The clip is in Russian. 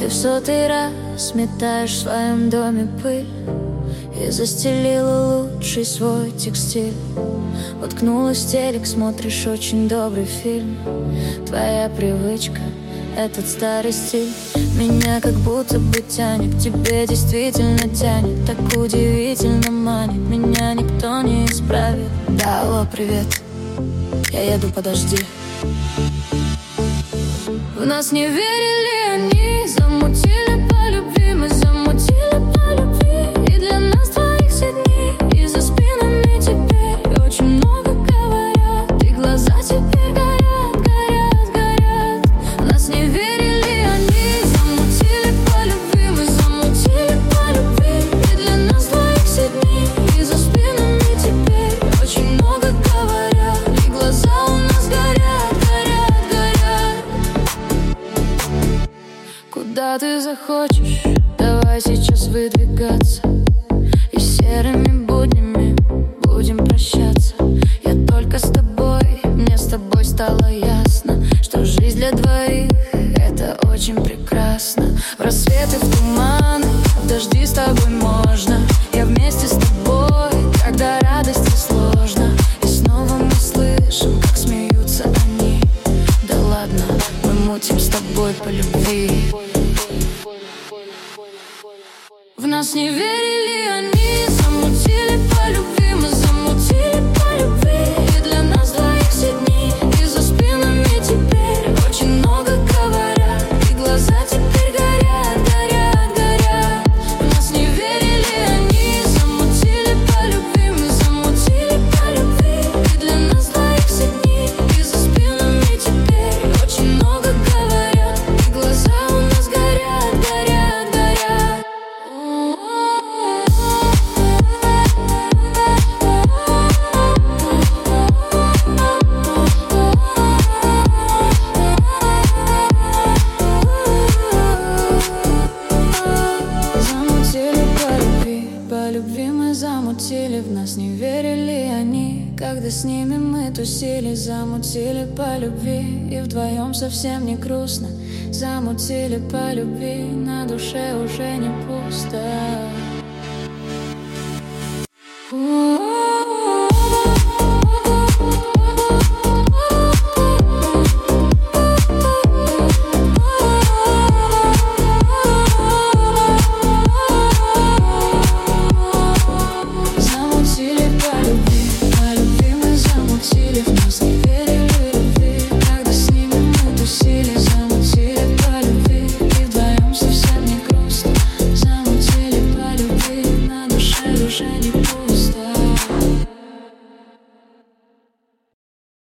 Ты в сотый раз сметаешь в своем доме пыль и застелила лучший свой текстиль. Уткнулась в телек, смотришь очень добрый фильм. Твоя привычка — этот старый стиль. Меня как будто бы тянет к тебе, действительно тянет. Так удивительно манит, меня никто не исправит. Да, алло, привет, я еду, подожди. В нас не верили они, замутили по любви. Мы замутили по любви, и для нас двоих все дни. И за спинами теперь очень много говорят, и глаза теперь горят, горят, горят. В нас не верили они, замутили по любви. Мы замутили по любви, и для нас двоих все дни. И за спинами теперь очень много говорят, и глаза у нас горят, горят, горят. Куда ты захочешь, давай сейчас выдвигаться, и серыми буднями будем прощаться. Я только с тобой, мне с тобой стало ясно, что жизнь для двоих — это очень прекрасно. В рассветы, в туманы, в дожди с тобой можно. Я вместе с тобой, когда радости сложно. И снова мы слышим, как смеются они. Да ладно, мы мутим с тобой по любви. В нас не верили они, замутили по любви. Мы замутили по любви, и для нас двоих все дни. И за спинами теперь очень много говорят, и глаза теперь горят, горят, горят. В нас не верили они, замутили по любви. Мы замутили по любви, и для нас двоих все дни. И за спинами теперь очень много говорят, и глаза у нас горят, горят, горят. Замутили по любви мы замутили. В нас не верили они, когда с ними мы тусили. Замутили по любви, и вдвоем совсем не грустно. Замутили по любви, на душе уже не пусто. Замутили по любви мы замутили. В нас не верили любви, когда с ними мы тусили. Замутили по любви, и вдвоем совсем не грустно. Замутили по любви, на душе уже не пусто.